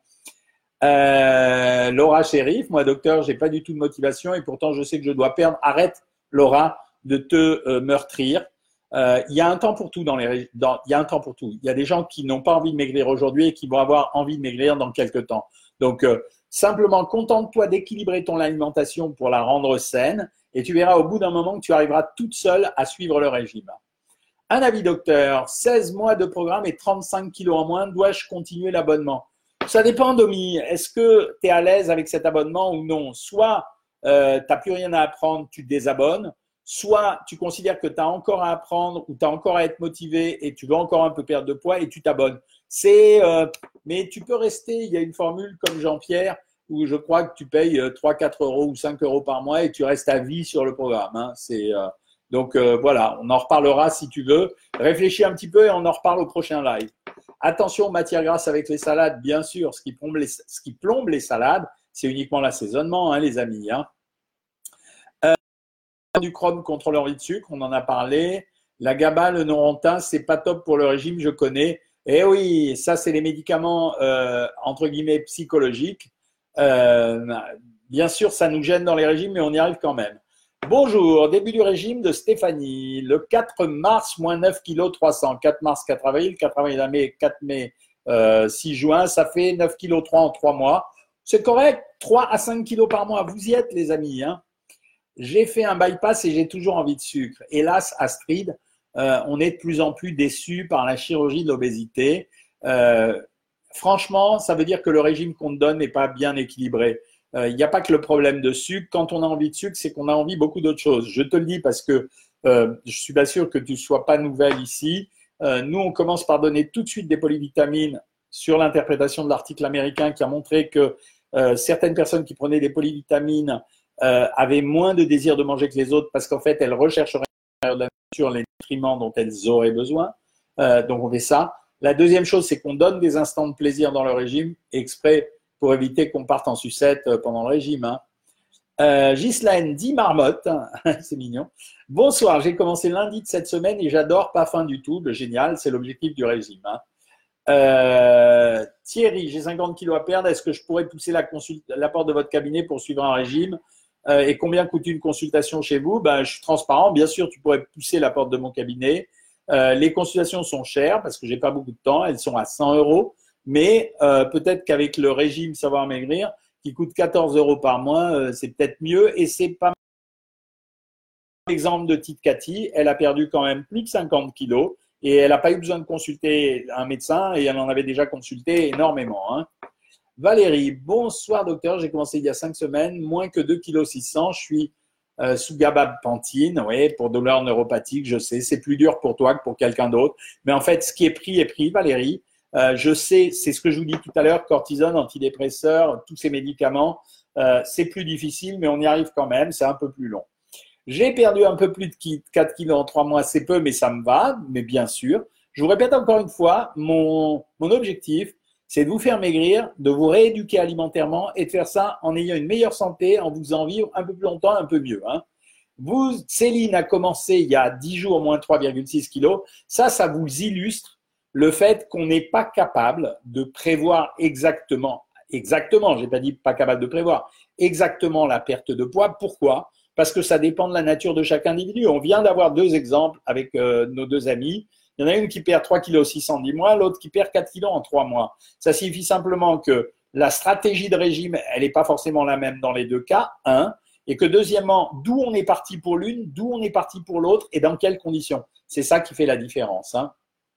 S1: Laura Shérif, moi, docteur, j'ai pas du tout de motivation et pourtant, je sais que je dois perdre. Arrête, Laura, de te meurtrir. Il y a un temps pour tout il y a un temps pour tout. Il y a des gens qui n'ont pas envie de maigrir aujourd'hui et qui vont avoir envie de maigrir dans quelques temps. Donc, simplement, contente-toi d'équilibrer ton alimentation pour la rendre saine et tu verras au bout d'un moment que tu arriveras toute seule à suivre le régime. Un avis docteur, 16 mois de programme et 35 kilos en moins, dois-je continuer l'abonnement? Ça dépend, Domi. Est-ce que tu es à l'aise avec cet abonnement ou non? Soit tu n'as plus rien à apprendre, tu te désabonnes. Soit tu considères que tu as encore à apprendre ou tu as encore à être motivé et tu veux encore un peu perdre de poids et tu t'abonnes. Mais tu peux rester, il y a une formule comme Jean-Pierre où je crois que tu payes 3, 4 euros ou 5 euros par mois et tu restes à vie sur le programme, hein. Donc voilà, on en reparlera si tu veux. Réfléchis un petit peu et on en reparle au prochain live. Attention aux matières grasses avec les salades, bien sûr. Ce qui plombe les salades, c'est uniquement l'assaisonnement, hein, les amis, hein. Du chrome contre l'envie de sucre, on en a parlé. La GABA, le Norontin, c'est pas top pour le régime, je connais. Eh oui, ça, c'est les médicaments, entre guillemets, psychologiques. Bien sûr, ça nous gêne dans les régimes, mais on y arrive quand même. Bonjour, début du régime de Stéphanie. Le 4 mars, moins 9 kg 300. 4 mars, 4 avril, 4 avril, mai, 4 mai, 6 juin. Ça fait 9 kg 3 en 3 mois. C'est correct, 3 à 5 kg par mois. Vous y êtes, les amis, hein. J'ai fait un bypass et j'ai toujours envie de sucre. Hélas, Astrid, on est de plus en plus déçus par la chirurgie de l'obésité. Franchement, ça veut dire que le régime qu'on te donne n'est pas bien équilibré. Il n'y a pas que le problème de sucre. Quand on a envie de sucre, c'est qu'on a envie beaucoup d'autres choses. Je te le dis parce que je suis pas sûr que tu ne sois pas nouvelle ici. Nous, on commence par donner tout de suite des polyvitamines sur l'interprétation de l'article américain qui a montré que certaines personnes qui prenaient des polyvitamines avaient moins de désir de manger que les autres parce qu'en fait, elles rechercheraient à l'intérieur de la nature les nutriments dont elles auraient besoin. Donc, on fait ça. La deuxième chose, c'est qu'on donne des instants de plaisir dans le régime, exprès pour éviter qu'on parte en sucette pendant le régime, hein. Ghislaine, 10 marmottes, c'est mignon. Bonsoir, j'ai commencé lundi de cette semaine et j'adore, pas faim du tout. Génial, c'est l'objectif du régime, hein. Thierry, j'ai 50 kilos à perdre. Est-ce que je pourrais pousser la porte de votre cabinet pour suivre un régime? Et combien coûte une consultation chez vous? Ben, je suis transparent. Bien sûr, tu pourrais pousser la porte de mon cabinet. Les consultations sont chères parce que j'ai pas beaucoup de temps. Elles sont à 100 euros. Mais peut-être qu'avec le régime Savoir Maigrir, qui coûte 14 euros par mois, c'est peut-être mieux. Et c'est pas l'exemple de Tite Cathy. Elle a perdu quand même plus de 50 kilos. Et elle n'a pas eu besoin de consulter un médecin et elle en avait déjà consulté énormément, hein. Valérie, bonsoir docteur, j'ai commencé il y a 5 semaines, moins que 2,6 kg, je suis sous gabapentine, oui, pour douleur neuropathique, je sais, c'est plus dur pour toi que pour quelqu'un d'autre. Mais en fait, ce qui est pris, Valérie. Je sais, c'est ce que je vous dis tout à l'heure, cortisone, antidépresseur, tous ces médicaments, c'est plus difficile, mais on y arrive quand même, c'est un peu plus long. J'ai perdu un peu plus de 4 kilos en 3 mois, c'est peu, mais ça me va, mais bien sûr. Je vous répète encore une fois, mon objectif, c'est de vous faire maigrir, de vous rééduquer alimentairement et de faire ça en ayant une meilleure santé, en vous faisant vivre un peu plus longtemps, un peu mieux, hein. Vous, Céline a commencé il y a 10 jours, moins 3,6 kilos. Ça vous illustre le fait qu'on n'est pas capable de prévoir exactement, j'ai pas dit pas capable de prévoir, exactement la perte de poids. Pourquoi? Parce que ça dépend de la nature de chaque individu. On vient d'avoir 2 exemples avec nos 2 amis. Il y en a une qui perd 3,6 kg en 10 mois, l'autre qui perd 4 kg en 3 mois. Ça signifie simplement que la stratégie de régime, elle n'est pas forcément la même dans les 2 cas, et que deuxièmement, d'où on est parti pour l'une, d'où on est parti pour l'autre et dans quelles conditions. C'est ça qui fait la différence, hein.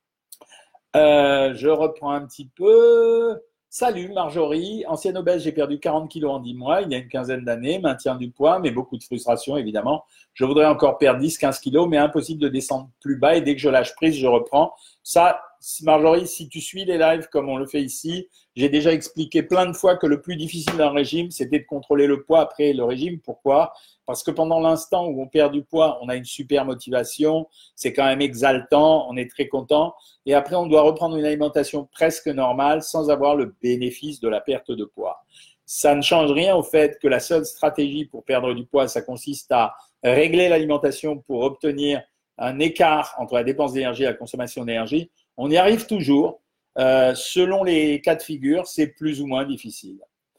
S1: Je reprends un petit peu. Salut Marjorie, ancienne obèse, j'ai perdu 40 kilos en 10 mois, il y a une quinzaine d'années, maintien du poids, mais beaucoup de frustration évidemment. Je voudrais encore perdre 10-15 kilos, mais impossible de descendre plus bas et dès que je lâche prise, je reprends. Ça, Marjorie, si tu suis les lives comme on le fait ici, j'ai déjà expliqué plein de fois que le plus difficile d'un régime, c'était de contrôler le poids après le régime. Pourquoi? Parce que pendant l'instant où on perd du poids, on a une super motivation, c'est quand même exaltant, on est très content. Et après, on doit reprendre une alimentation presque normale sans avoir le bénéfice de la perte de poids. Ça ne change rien au fait que la seule stratégie pour perdre du poids, ça consiste à régler l'alimentation pour obtenir un écart entre la dépense d'énergie et la consommation d'énergie. On y arrive toujours. Selon les cas de figure, c'est plus ou moins difficile.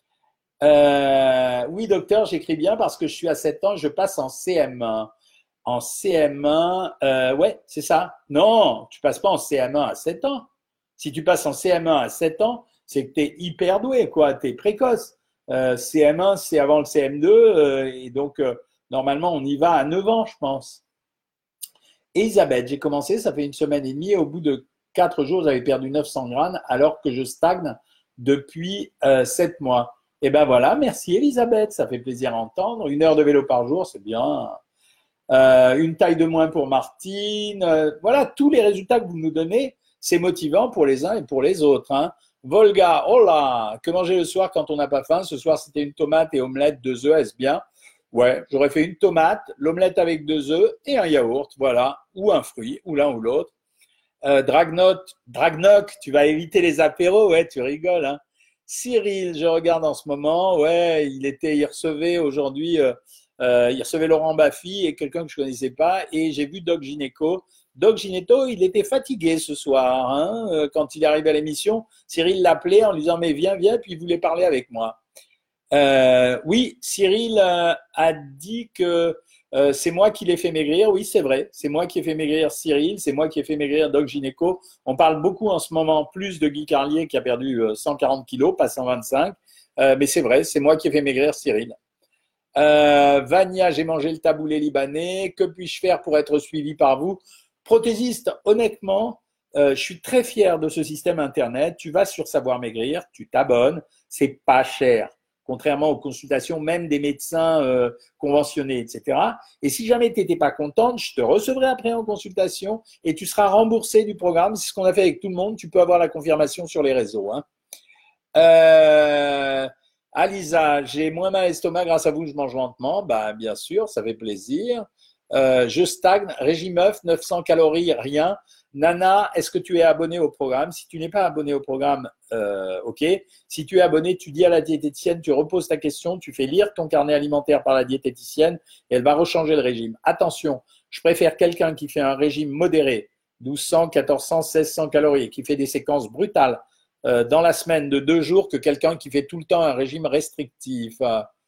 S1: Oui, docteur, j'écris bien parce que je suis à 7 ans, je passe en CM1. En CM1, ouais, c'est ça. Non, tu passes pas en CM1 à 7 ans. Si tu passes en CM1 à 7 ans, c'est que tu es hyper doué, quoi. Tu es précoce. CM1, c'est avant le CM2, et donc, normalement, on y va à 9 ans, je pense. Elisabeth, j'ai commencé, ça fait une semaine et demie, et au bout de 4 jours, j'avais perdu 900 grammes, alors que je stagne depuis 7 mois. Et ben voilà, merci Elisabeth, ça fait plaisir à entendre. 1 heure de vélo par jour, c'est bien. Une taille de moins pour Martine. Voilà, tous les résultats que vous nous donnez, c'est motivant pour les uns et pour les autres. Hein. Volga, oh là, que manger le soir quand on n'a pas faim? Ce soir, c'était une tomate et omelette, 2 œufs, est-ce bien? Ouais, j'aurais fait une tomate, l'omelette avec 2 œufs et un yaourt, voilà, ou un fruit, ou l'un ou l'autre. Dragnoc, tu vas éviter les apéros, ouais, tu rigoles. Hein. Cyril, je regarde en ce moment, ouais, il recevait aujourd'hui, il recevait Laurent Baffy et quelqu'un que je connaissais pas, et j'ai vu Doc Gynéco. Doc Gynéco, il était fatigué ce soir, hein, quand il est arrivé à l'émission. Cyril l'appelait en lui disant mais viens, viens, puis il voulait parler avec moi. Oui, Cyril a dit que c'est moi qui l'ai fait maigrir. Oui, c'est vrai. C'est moi qui ai fait maigrir Cyril. C'est moi qui ai fait maigrir Doc Gynéco. On parle beaucoup en ce moment plus de Guy Carlier qui a perdu 140 kilos, pas 125. Mais c'est vrai, c'est moi qui ai fait maigrir Cyril. Vania, j'ai mangé le taboulé libanais. Que puis-je faire pour être suivi par vous? Prothésiste, honnêtement, je suis très fier de ce système Internet. Tu vas sur Savoir Maigrir, tu t'abonnes, c'est pas cher, contrairement aux consultations même des médecins conventionnés, etc. Et si jamais tu n'étais pas contente, je te recevrai après en consultation et tu seras remboursé du programme. C'est ce qu'on a fait avec tout le monde. Tu peux avoir la confirmation sur les réseaux. Hein. Alisa, j'ai moins mal à l'estomac grâce à vous, je mange lentement. Bah, bien sûr, ça fait plaisir. Je stagne, régime œuf, 900 calories, rien. Nana, est-ce que tu es abonné au programme? Si tu n'es pas abonné au programme, ok. Si tu es abonné, tu dis à la diététicienne, tu reposes ta question, tu fais lire ton carnet alimentaire par la diététicienne et elle va rechanger le régime. Attention, je préfère quelqu'un qui fait un régime modéré, 1200, 1400, 1600 calories, qui fait des séquences brutales dans la semaine de 2 jours que quelqu'un qui fait tout le temps un régime restrictif.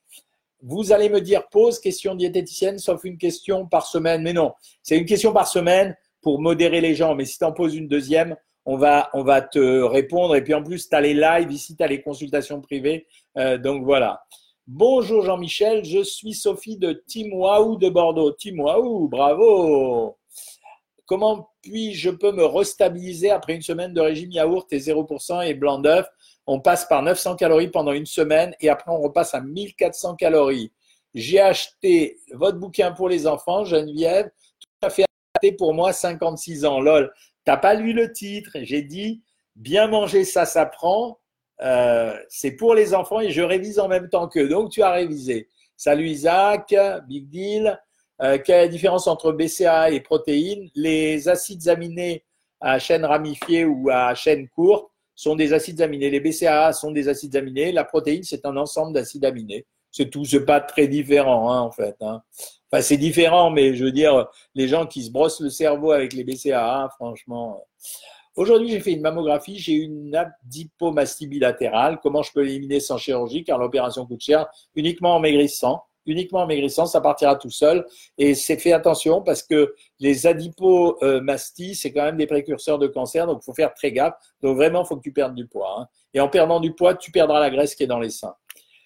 S1: Vous allez me dire pose question diététicienne sauf une question par semaine. Mais non, c'est une question par semaine pour modérer les gens. Mais si tu en poses une deuxième, on va te répondre. Et puis en plus, tu as les lives, ici tu as les consultations privées. Donc voilà. Bonjour Jean-Michel, je suis Sophie de Team Waouh de Bordeaux. Team Waouh, bravo. Comment je peux me restabiliser après une semaine de régime yaourt et 0% et blanc d'œuf? On passe par 900 calories pendant une semaine et après on repasse à 1400 calories. J'ai acheté votre bouquin pour les enfants, Geneviève, tout à fait adapté pour moi, 56 ans. Lol, t'as pas lu le titre? J'ai dit, bien manger, ça s'apprend. C'est pour les enfants et je révise en même temps qu'eux. Donc tu as révisé. Salut Isaac, big deal. Quelle est la différence entre BCAA et protéines? Les acides aminés à chaîne ramifiée ou à chaîne courte sont des acides aminés. Les BCAA sont des acides aminés. La protéine, c'est un ensemble d'acides aminés. C'est tout. C'est pas très différent, hein, en fait. Hein. Enfin, c'est différent, mais je veux dire, les gens qui se brossent le cerveau avec les BCAA, franchement. Aujourd'hui, j'ai fait une mammographie. J'ai une adipomastie bilatérale. Comment je peux l'éliminer sans chirurgie? Car l'opération coûte cher. Uniquement en maigrissant. Uniquement en maigrissant, ça partira tout seul. Et c'est fait attention parce que les adipomasties, c'est quand même des précurseurs de cancer, donc il faut faire très gaffe. Donc vraiment, il faut que tu perdes du poids. Hein. Et en perdant du poids, tu perdras la graisse qui est dans les seins.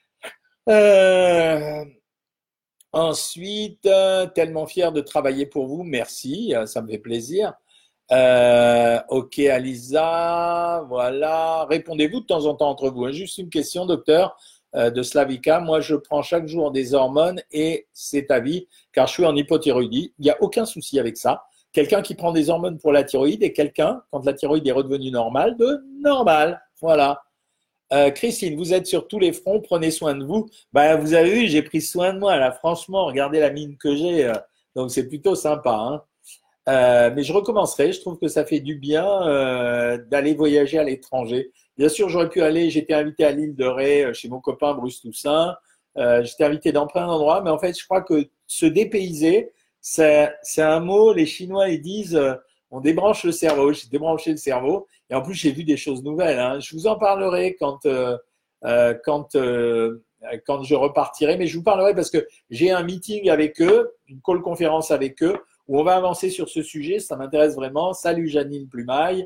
S1: Ensuite, tellement fier de travailler pour vous. Merci, ça me fait plaisir. Ok, Alisa, voilà. Répondez-vous de temps en temps entre vous. Hein. Juste une question, docteur. De Slavica, moi je prends chaque jour des hormones et c'est à vie car je suis en hypothyroïdie, il n'y a aucun souci avec ça, quelqu'un qui prend des hormones pour la thyroïde et quelqu'un, quand la thyroïde est redevenue normale, de normal. Voilà. Christine, vous êtes sur tous les fronts, prenez soin de vous. Bah, vous avez vu, j'ai pris soin de moi, là. Franchement, regardez la mine que j'ai. Donc, c'est plutôt sympa. Hein. Mais je recommencerai. Je trouve que ça fait du bien d'aller voyager à l'étranger. Bien sûr, j'aurais pu aller. J'étais invité à l'île de Ré chez mon copain Bruce Toussaint. J'étais invité dans plein d'endroits. Mais en fait, je crois que se dépayser, c'est un mot. Les Chinois, ils disent on débranche le cerveau. J'ai débranché le cerveau. Et en plus, j'ai vu des choses nouvelles. Hein. Je vous en parlerai quand je repartirai. Mais je vous parlerai parce que j'ai un meeting avec eux, une call conférence avec eux, où on va avancer sur ce sujet. Ça m'intéresse vraiment. Salut Janine Plumaille.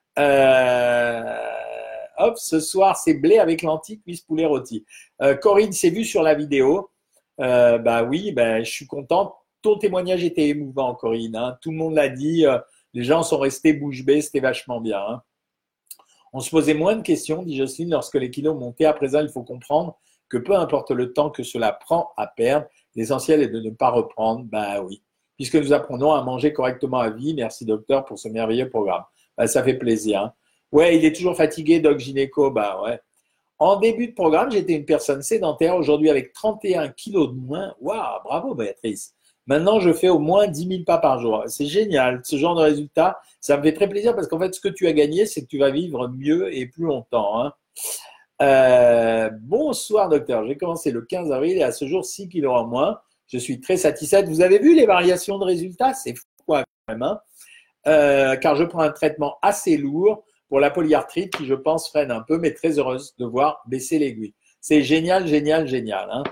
S1: Hop, ce soir, c'est blé avec lentilles, cuisse poulet rôti. Corinne, c'est vu sur la vidéo. Bah oui, bah, je suis content. Ton témoignage était émouvant, Corinne. Hein. Tout le monde l'a dit. Les gens sont restés bouche bée. C'était vachement bien. Hein. On se posait moins de questions, dit Jocelyne, lorsque les kilos montaient. À présent, il faut comprendre que peu importe le temps que cela prend à perdre, l'essentiel est de ne pas reprendre. Ben oui, puisque nous apprenons à manger correctement à vie. Merci docteur pour ce merveilleux programme. Ben, ça fait plaisir. Hein. Ouais, il est toujours fatigué, Doc Gynéco. Ben ouais. En début de programme, j'étais une personne sédentaire. Aujourd'hui, avec 31 kilos de moins. Waouh, bravo Béatrice. Maintenant, je fais au moins 10 000 pas par jour. C'est génial. Ce genre de résultat, ça me fait très plaisir parce qu'en fait, ce que tu as gagné, c'est que tu vas vivre mieux et plus longtemps. Hein. Bonsoir, docteur. J'ai commencé le 15 avril et à ce jour, 6 kilos en moins. Je suis très satisfaite. Vous avez vu les variations de résultats? C'est fou, quoi, quand même. Hein. Car je prends un traitement assez lourd pour la polyarthrite qui, je pense, freine un peu, mais très heureuse de voir baisser l'aiguille. C'est génial, génial, génial. Hein.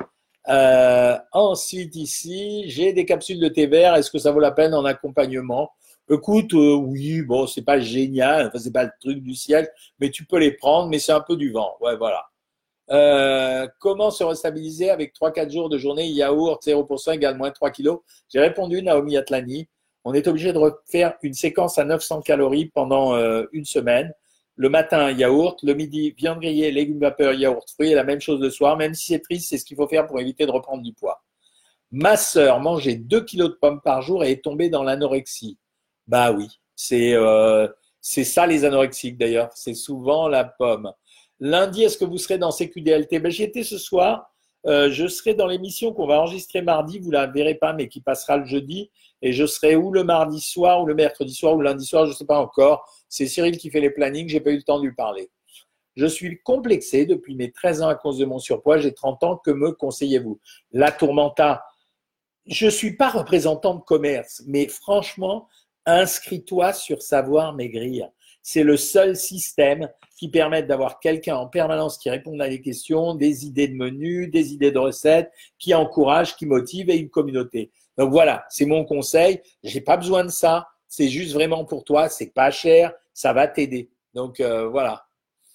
S1: Ensuite, ici, j'ai des capsules de thé vert. Est-ce que ça vaut la peine en accompagnement? Écoute, oui, bon, c'est pas génial, enfin, c'est pas le truc du siècle, mais tu peux les prendre, mais c'est un peu du vent. Ouais, voilà. Comment se restabiliser avec 3-4 jours de journée yaourt 0% égale moins 3 kilos? J'ai répondu, Naomi Atlani. On est obligé de refaire une séquence à 900 calories pendant une semaine. Le matin, yaourt. Le midi, viande grillée, légumes vapeur, yaourt, fruits. Et la même chose le soir. Même si c'est triste, c'est ce qu'il faut faire pour éviter de reprendre du poids. Ma sœur mangeait 2 kilos de pommes par jour et est tombée dans l'anorexie. Bah oui, c'est ça les anorexiques d'ailleurs. C'est souvent la pomme. Lundi, est-ce que vous serez dans CQDLT? Ben, j'y étais ce soir. Je serai dans l'émission qu'on va enregistrer mardi. Vous la verrez pas, mais qui passera le jeudi. Et je serai ou le mardi soir, ou le mercredi soir, ou le lundi soir, je ne sais pas encore. C'est Cyril qui fait les plannings, j'ai pas eu le temps de lui parler. Je suis complexé depuis mes 13 ans à cause de mon surpoids, j'ai 30 ans, que me conseillez-vous? La Tourmenta, je ne suis pas représentant de commerce, mais franchement, inscris-toi sur Savoir Maigrir. C'est le seul système qui permet d'avoir quelqu'un en permanence qui réponde à des questions, des idées de menus, des idées de recettes, qui encourage, qui motive et une communauté. Donc voilà, c'est mon conseil. J'ai pas besoin de ça. C'est juste vraiment pour toi. C'est pas cher. Ça va t'aider. Donc voilà.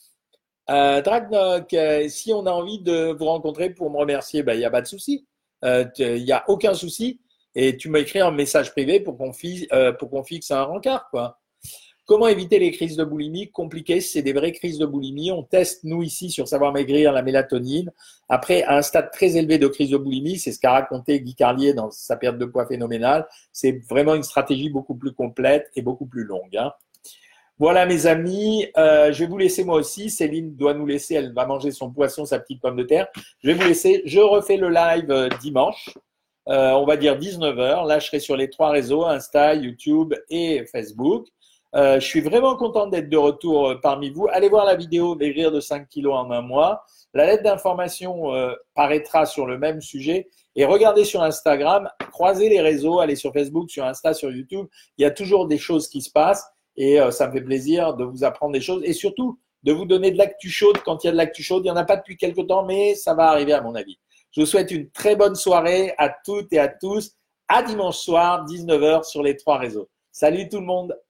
S1: Dragnoc, si on a envie de vous rencontrer pour me remercier, ben, il n'y a pas de souci. Il n'y a aucun souci. Et tu m'écris un message privé pour qu'on fixe un rencard, quoi. Comment éviter les crises de boulimie? Compliqué, c'est des vraies crises de boulimie. On teste, nous, ici, sur Savoir Maigrir, la mélatonine. Après, à un stade très élevé de crise de boulimie, c'est ce qu'a raconté Guy Carlier dans sa perte de poids phénoménale. C'est vraiment une stratégie beaucoup plus complète et beaucoup plus longue. Hein. Voilà, mes amis. Je vais vous laisser moi aussi. Céline doit nous laisser. Elle va manger son poisson, sa petite pomme de terre. Je vais vous laisser. Je refais le live dimanche. On va dire 19h. Là, je serai sur les 3 réseaux, Insta, YouTube et Facebook. Je suis vraiment content d'être de retour parmi vous. Allez voir la vidéo Maigrir de 5 kilos en un mois. La lettre d'information paraîtra sur le même sujet. Et regardez sur Instagram, croisez les réseaux, allez sur Facebook, sur Insta, sur YouTube. Il y a toujours des choses qui se passent et ça me fait plaisir de vous apprendre des choses et surtout de vous donner de l'actu chaude quand il y a de l'actu chaude. Il n'y en a pas depuis quelque temps, mais ça va arriver à mon avis. Je vous souhaite une très bonne soirée à toutes et à tous. À dimanche soir, 19h sur les 3 réseaux. Salut tout le monde!